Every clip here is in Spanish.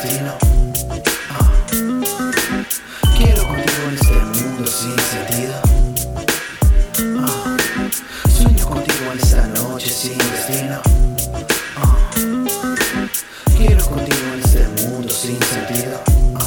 destino. Quiero contigo en este mundo sin sentido. Sueño contigo en esta noche sin destino. Quiero contigo en este mundo sin sentido.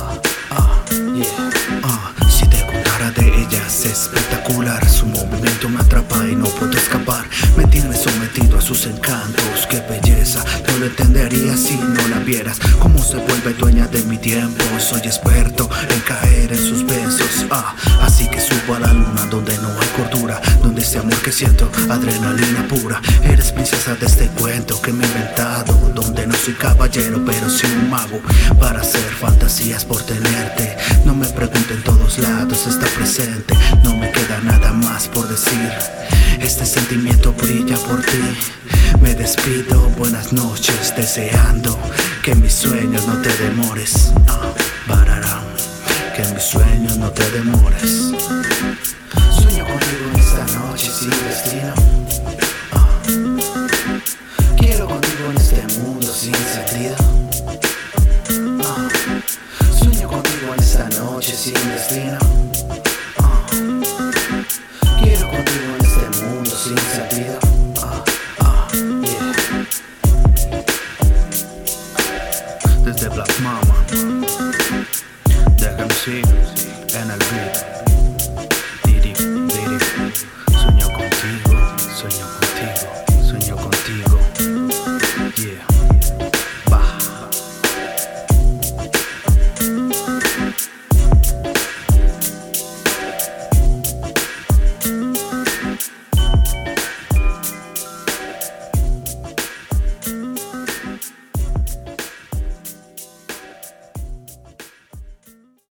Si te contara de ella es espectacular. Su movimiento me atrapa y no puedo escapar. Me tiene sometido a sus encantos. Qué belleza, no lo entenderías si no la vieras. Cómo se vuelve dueña de mi tiempo. Soy experto en caer en sus besos. Así que subo a la luna donde no hay cordura, donde ese amor que siento, adrenalina pura. Eres princesa de este cuento que me he inventado, donde no soy caballero pero sí un mago para hacer fantasías por tenerte. No me pregunto, en todos lados está presente. No me queda nada más por decir. Este sentimiento brilla por ti. Me despido, buenas noches, deseando que en mis sueños no te demores. Bararán, que en mis sueños no te demores. Sueño contigo en esta noche sin destino. Quiero contigo en este mundo sin sentido. Sueño contigo en esta noche sin destino. Quiero contigo en este mundo sin sentido. Desde Black Mamba.